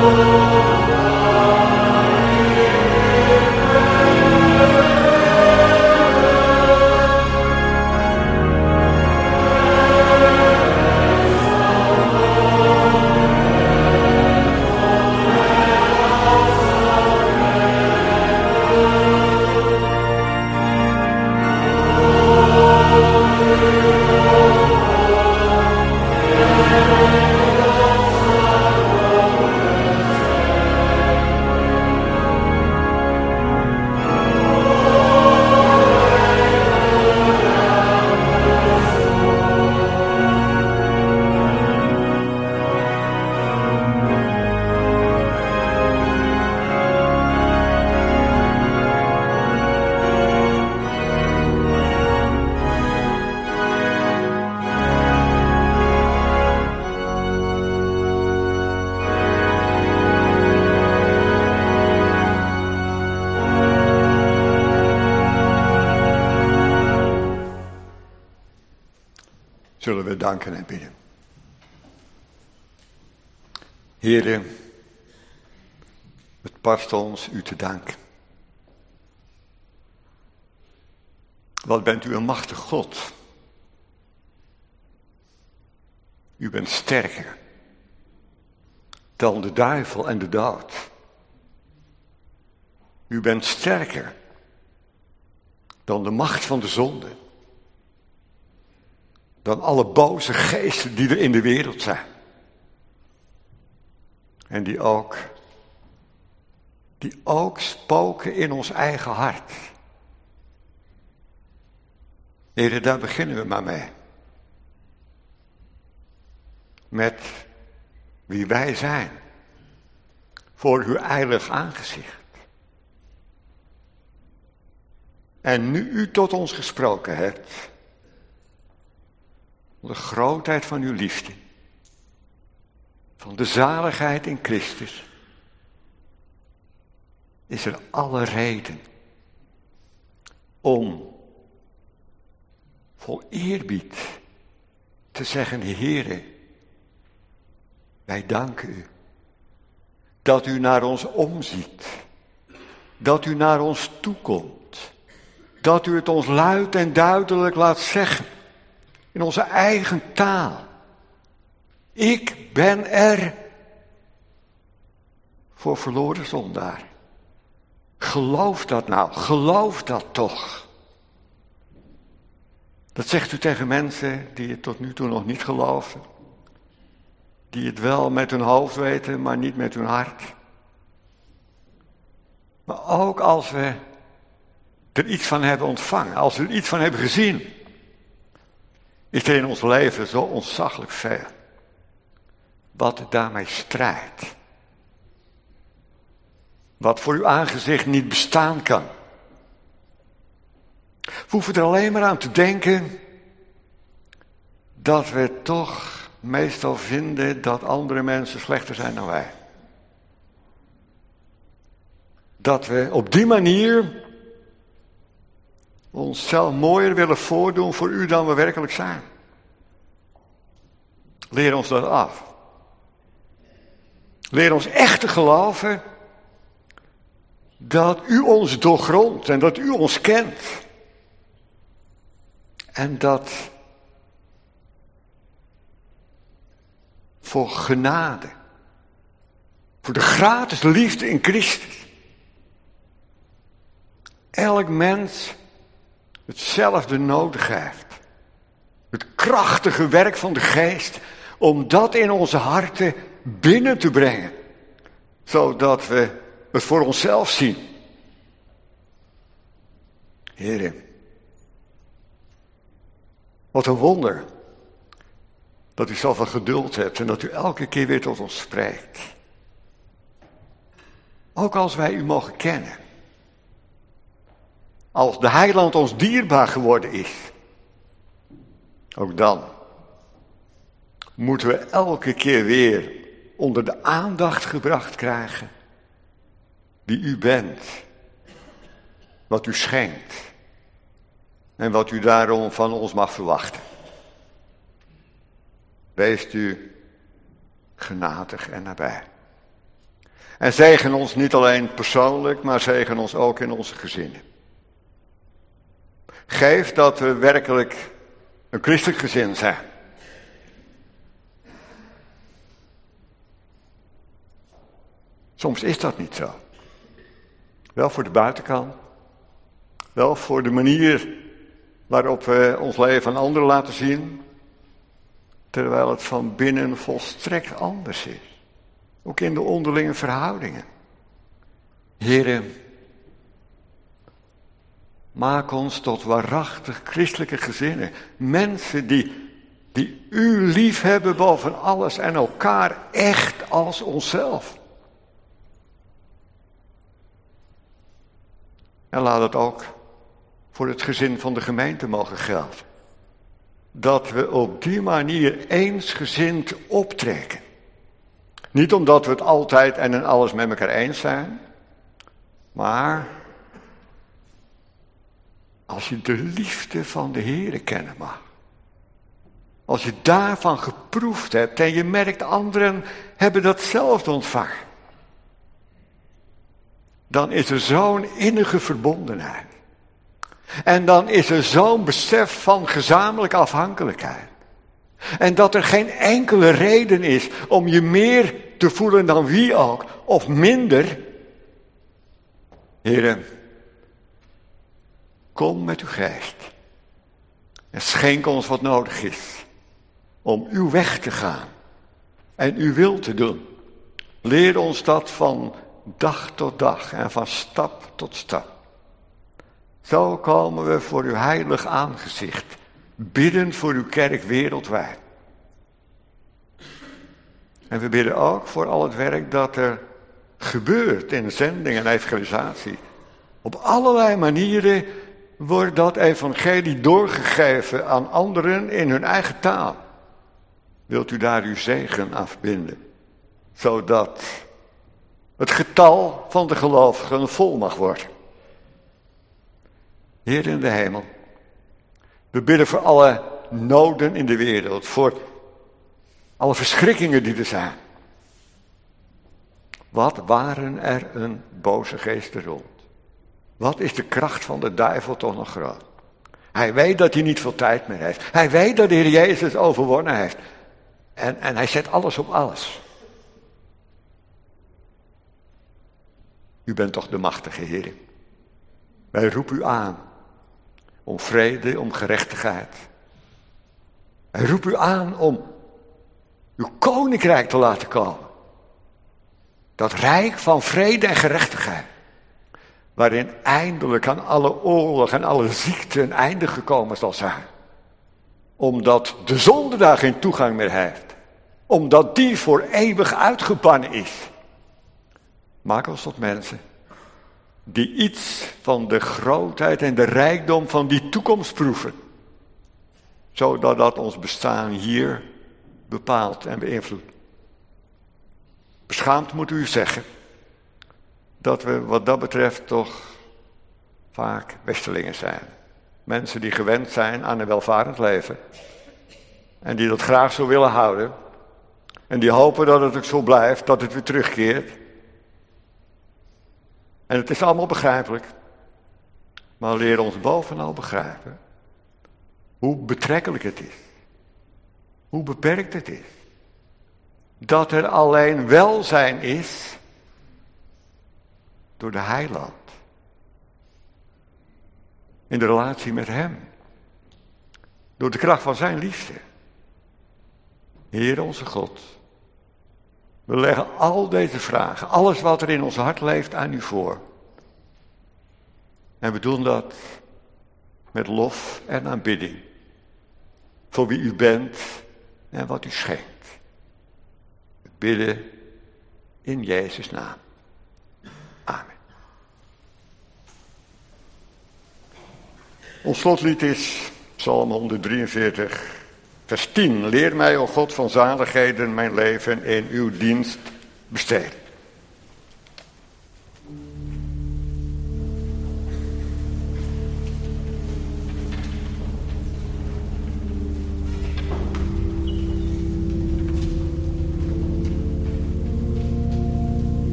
Zullen we danken en bidden. Heere, het past ons u te danken. Wat bent u een machtig God. U bent sterker dan de duivel en de dood. U bent sterker dan de macht van de zonde. Dan alle boze geesten die er in de wereld zijn. En die ook, die ook spoken in ons eigen hart. Heere, daar beginnen we maar mee. Met wie wij zijn. Voor uw heilig aangezicht. En nu u tot ons gesproken hebt. Van de grootheid van uw liefde. Van de zaligheid in Christus. Is er alle reden. Om vol eerbied te zeggen, Heere. Wij danken u. Dat u naar ons omziet. Dat u naar ons toekomt. Dat u het ons luid en duidelijk laat zeggen. In onze eigen taal. Ik ben er voor verloren zondaar. Geloof dat nou. Geloof dat toch. Dat zegt u tegen mensen die het tot nu toe nog niet geloofden. Die het wel met hun hoofd weten, maar niet met hun hart. Maar ook als we er iets van hebben ontvangen, als we er iets van hebben gezien, is er in ons leven zo ontzaglijk veel wat daarmee strijdt. Wat voor uw aangezicht niet bestaan kan. We hoeven er alleen maar aan te denken dat we toch meestal vinden dat andere mensen slechter zijn dan wij. Dat we op die manier onszelf mooier willen voordoen voor u dan we werkelijk zijn. Leer ons dat af. Leer ons echt te geloven dat u ons doorgrondt en dat u ons kent. En dat voor genade, voor de gratis liefde in Christus, elk mens hetzelfde nodig heeft. Het krachtige werk van de geest, om dat in onze harten binnen te brengen. Zodat we het voor onszelf zien. Heere, wat een wonder dat u zoveel geduld hebt en dat u elke keer weer tot ons spreekt. Ook als wij u mogen kennen. Als de heiland ons dierbaar geworden is. Ook dan moeten we elke keer weer onder de aandacht gebracht krijgen wie u bent. Wat u schenkt. En wat u daarom van ons mag verwachten. Wees u genadig en nabij. En zegen ons niet alleen persoonlijk, maar zegen ons ook in onze gezinnen. Geef dat we werkelijk een christelijk gezin zijn. Soms is dat niet zo. Wel voor de buitenkant. Wel voor de manier waarop we ons leven aan anderen laten zien. Terwijl het van binnen volstrekt anders is. Ook in de onderlinge verhoudingen. Heren, maak ons tot waarachtig christelijke gezinnen. Mensen die, die u lief hebben boven alles en elkaar echt als onszelf. En laat het ook voor het gezin van de gemeente mogen gelden. Dat we op die manier eensgezind optrekken. Niet omdat we het altijd en in alles met elkaar eens zijn. Maar als je de liefde van de Heere kennen mag. Als je daarvan geproefd hebt en je merkt anderen hebben datzelfde ontvangen. Dan is er zo'n innige verbondenheid. En dan is er zo'n besef van gezamenlijke afhankelijkheid. En dat er geen enkele reden is om je meer te voelen dan wie ook, of minder. Heren, kom met uw geest. En schenk ons wat nodig is om uw weg te gaan en uw wil te doen. Leer ons dat van dag tot dag en van stap tot stap. Zo komen we voor uw heilig aangezicht, bidden voor uw kerk wereldwijd. En we bidden ook voor al het werk dat er gebeurt in zending en evangelisatie. Op allerlei manieren wordt dat evangelie doorgegeven aan anderen in hun eigen taal. Wilt u daar uw zegen afbinden, zodat het getal van de gelovigen vol mag worden. Heer in de hemel, we bidden voor alle noden in de wereld, voor alle verschrikkingen die er zijn. Wat waren er een boze geesten rond? Wat is de kracht van de duivel toch nog groot? Hij weet dat hij niet veel tijd meer heeft. Hij weet dat de Heer Jezus overwonnen heeft. En, en hij zet alles op alles. U bent toch de machtige Heer. Wij roepen u aan om vrede, om gerechtigheid. Wij roepen u aan om uw koninkrijk te laten komen. Dat rijk van vrede en gerechtigheid. Waarin eindelijk aan alle oorlog en alle ziekte een einde gekomen zal zijn. Omdat de zonde daar geen toegang meer heeft. Omdat die voor eeuwig uitgebannen is. Maak ons tot mensen die iets van de grootheid en de rijkdom van die toekomst proeven. Zodat dat ons bestaan hier bepaalt en beïnvloedt. Beschaamd moet u zeggen dat we wat dat betreft toch vaak Westelingen zijn. Mensen die gewend zijn aan een welvarend leven. En die dat graag zo willen houden. En die hopen dat het ook zo blijft, dat het weer terugkeert. En het is allemaal begrijpelijk. Maar leer ons bovenal begrijpen hoe betrekkelijk het is. Hoe beperkt het is. Dat er alleen welzijn is door de heiland. In de relatie met hem. Door de kracht van zijn liefde. Heer onze God. We leggen al deze vragen, alles wat er in ons hart leeft, aan u voor. En we doen dat met lof en aanbidding. Voor wie u bent en wat u schenkt. We bidden in Jezus' naam. Amen. Ons slotlied is Psalm honderddrieënveertig, vers tien. Leer mij, o God van zaligheden, mijn leven in uw dienst besteden.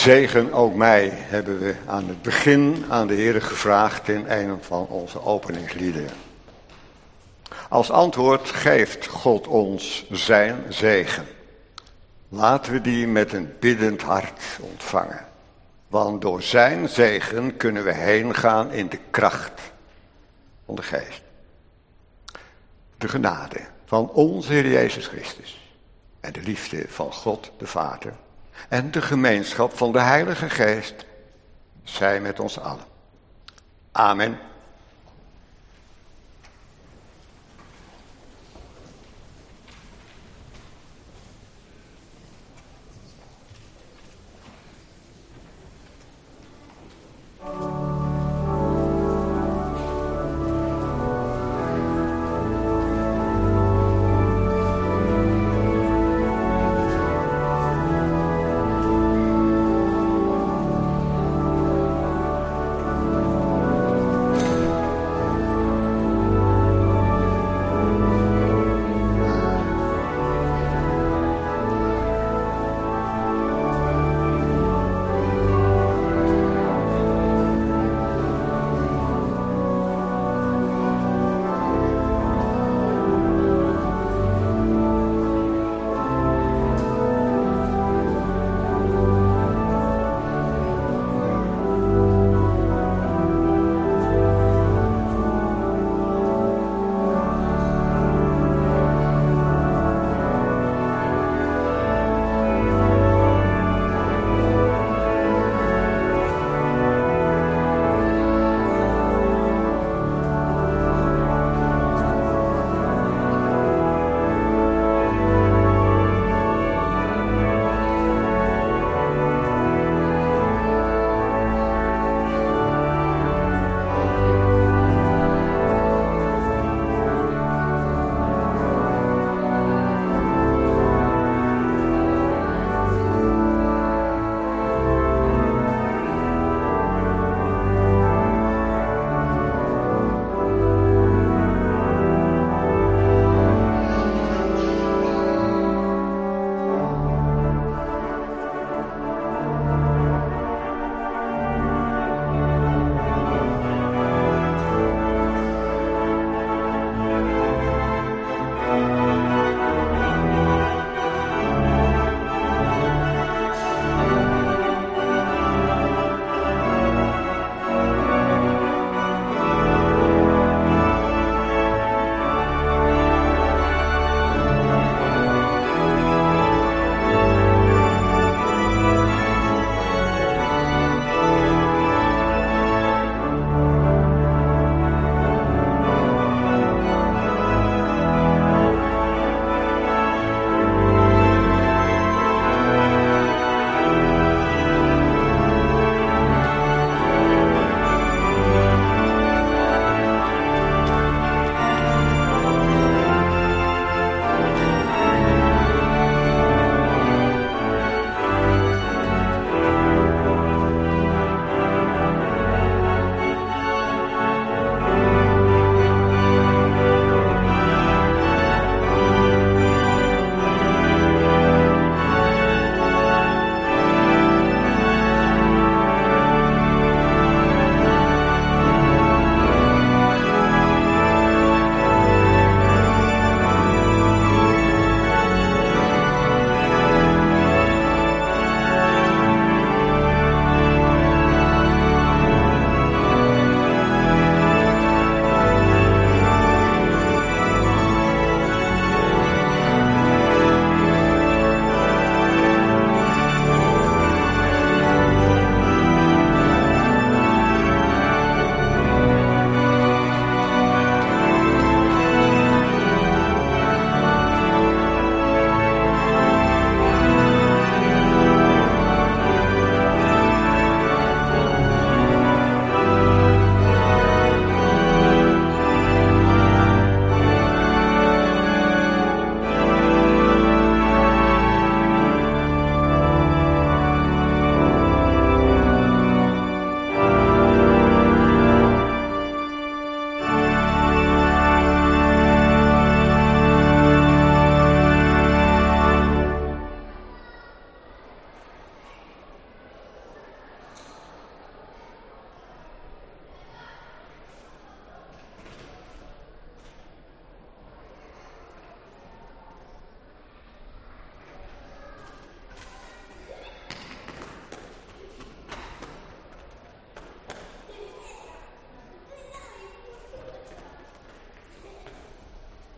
Zegen ook mij, hebben we aan het begin aan de Heer gevraagd in een van onze openingsliederen. Als antwoord geeft God ons zijn zegen. Laten we die met een biddend hart ontvangen. Want door zijn zegen kunnen we heen gaan in de kracht van de geest. De genade van onze Heer Jezus Christus en de liefde van God de Vader en de gemeenschap van de Heilige Geest zij met ons allen. Amen.